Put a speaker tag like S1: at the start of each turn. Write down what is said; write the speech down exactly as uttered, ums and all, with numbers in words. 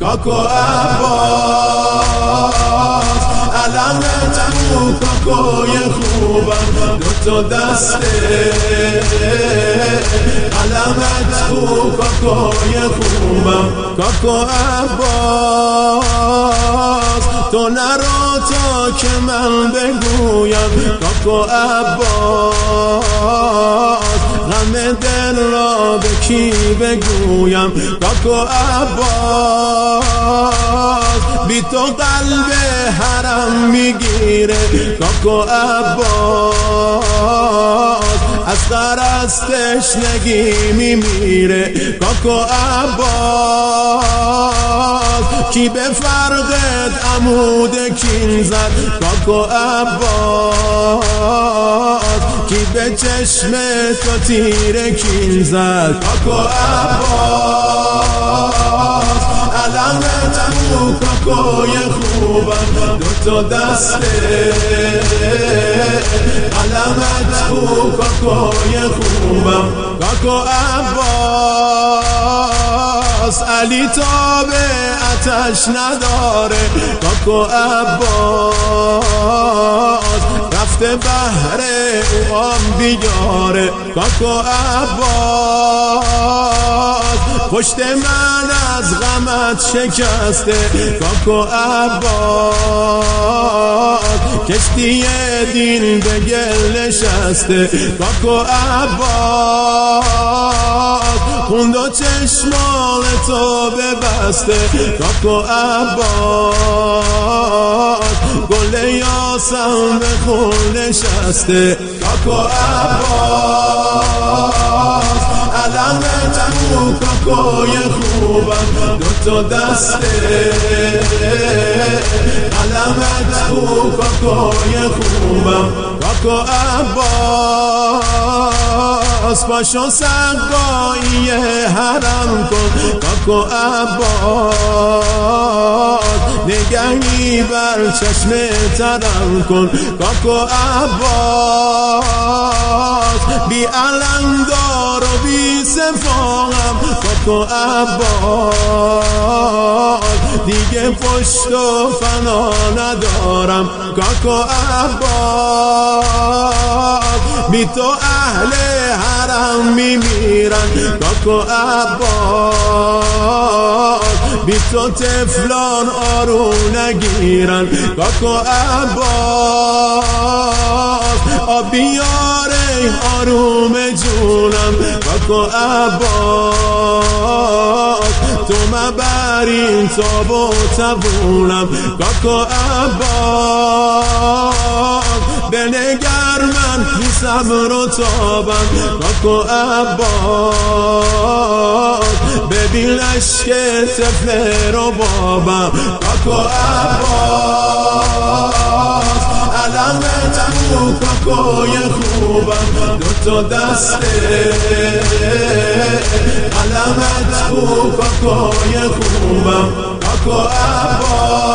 S1: کاکو عباس، علمت رو کاکوی خوبم دوتا دسته، علمت رو کاکوی خوبم. کاکو عباس تو نرو تا که من بگویم، کاکو عباس غم دل را به کی بگویم. کاکو عباس بی تو قلب حرم میگیره، کاکو عباس از غرض تشنگی میمیره. کاکو عباس کی به فرقت عمود کین زد، کاکو عباس کی به چشم تو تیر کین زد. کاکو عباس علمت رو کاکوی خوبم دوتا دسته، علمت رو کاکوی خوبم. کاکو عباس علی تاب آتش نداره، کاکو عباس رفته بهر او آن بیاره. کاکو عباس پشت من از غمت شکسته، کاکو عباس کشتی دین به گل نشسته. کاکو عباس خون دو چشمان تو ببسته، کاکو عباس گل یاسم به خون نشسته. کاکو عباس علمت رو کاکوی خوبم دوتا دسته، علمت رو کاکوی خوبم. کاکو عباس باشو سقایی حرم کن، کاکو عباس نگهی بر چشم ترم کن. کاکو عباس بی علمدار و بی صفاهم، کاکو عباس دیگه پشت و فنا ندارم. کاکو عباس بی تو اهل حرم میمیرن، کاکو عباس بی تو طفلان آروم نگیرن. کاکو عباس آب بیاره آروم جونم، کاکو عباس تو مبرین تاب و تبونم. کاکو عباس بنگر من بی صبر و تابم، کاکو عباس ببین لشک طفل رو بابم. کاکو عباس علمت رو کاکوی خوبم دوتا دسته، علمت رو کاکوی خوبم. کاکو عباس